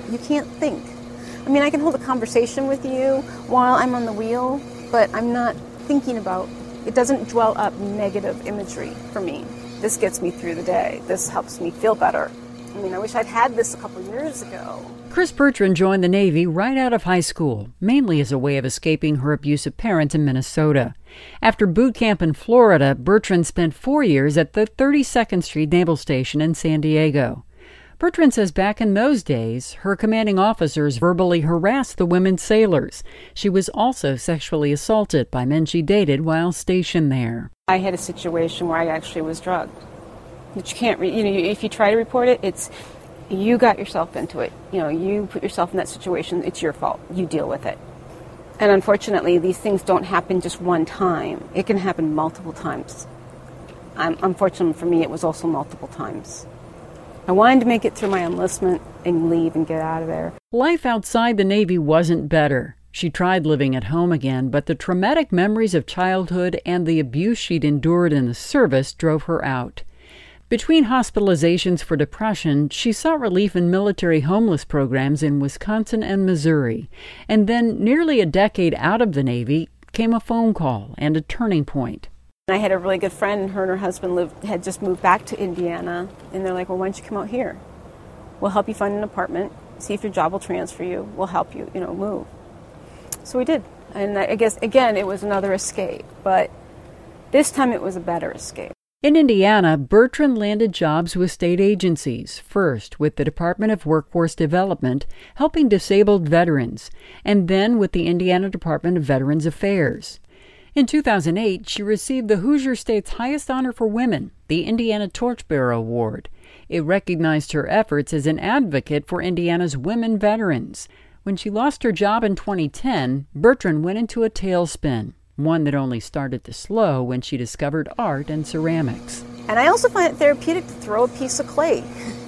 You can't think. I mean, I can hold a conversation with you while I'm on the wheel, but I'm not thinking about, it doesn't dwell up negative imagery for me. This gets me through the day. This helps me feel better. I mean, I wish I'd had this a couple years ago. Chris Bertrand joined the Navy right out of high school, mainly as a way of escaping her abusive parents in Minnesota. After boot camp in Florida, Bertrand spent 4 years at the 32nd Street Naval Station in San Diego. Bertrand says back in those days, her commanding officers verbally harassed the women sailors. She was also sexually assaulted by men she dated while stationed there. I had a situation where I actually was drugged. But you can't, if you try to report it, it's, you got yourself into it. You put yourself in that situation, it's your fault. You deal with it. And unfortunately, these things don't happen just one time. It can happen multiple times. Unfortunately for me, it was also multiple times. I wanted to make it through my enlistment and leave and get out of there. Life outside the Navy wasn't better. She tried living at home again, but the traumatic memories of childhood and the abuse she'd endured in the service drove her out. Between hospitalizations for depression, she sought relief in military homeless programs in Wisconsin and Missouri. And then, nearly a decade out of the Navy, came a phone call and a turning point. I had a really good friend, and her and her husband had just moved back to Indiana, and they're like, well, why don't you come out here? We'll help you find an apartment, see if your job will transfer you, we'll help you, move. So we did. And I guess, again, it was another escape, but this time it was a better escape. In Indiana, Bertrand landed jobs with state agencies, first with the Department of Workforce Development, helping disabled veterans, and then with the Indiana Department of Veterans Affairs. In 2008, she received the Hoosier State's highest honor for women, the Indiana Torchbearer Award. It recognized her efforts as an advocate for Indiana's women veterans. When she lost her job in 2010, Bertrand went into a tailspin, one that only started to slow when she discovered art and ceramics. And I also find it therapeutic to throw a piece of clay,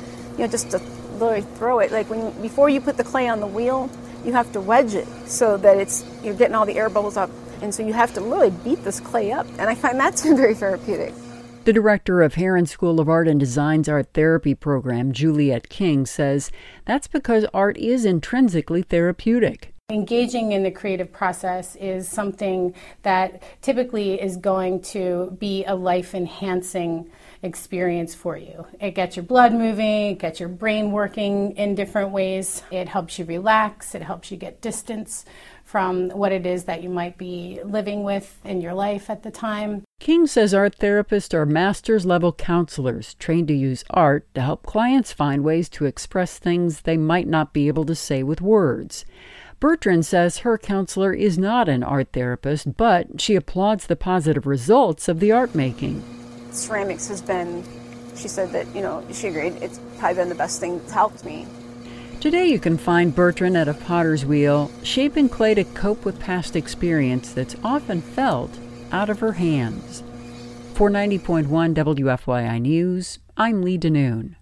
just to literally throw it. Like before you put the clay on the wheel, you have to wedge it so that you're getting all the air bubbles up. And so you have to really beat this clay up. And I find that's very therapeutic. The director of Herron School of Art and Design's art therapy program, Juliet King, says that's because art is intrinsically therapeutic. Engaging in the creative process is something that typically is going to be a life-enhancing experience for you. It gets your blood moving, it gets your brain working in different ways. It helps you relax, it helps you get distance from what it is that you might be living with in your life at the time. King says art therapists are master's-level counselors trained to use art to help clients find ways to express things they might not be able to say with words. Bertrand says her counselor is not an art therapist, but she applauds the positive results of the art making. Ceramics has been, she said that, she agreed, it's probably been the best thing that's helped me. Today you can find Bertrand at a potter's wheel, shaping clay to cope with past experience that's often felt out of her hands. For 90.1 WFYI News, I'm Lee Denoon.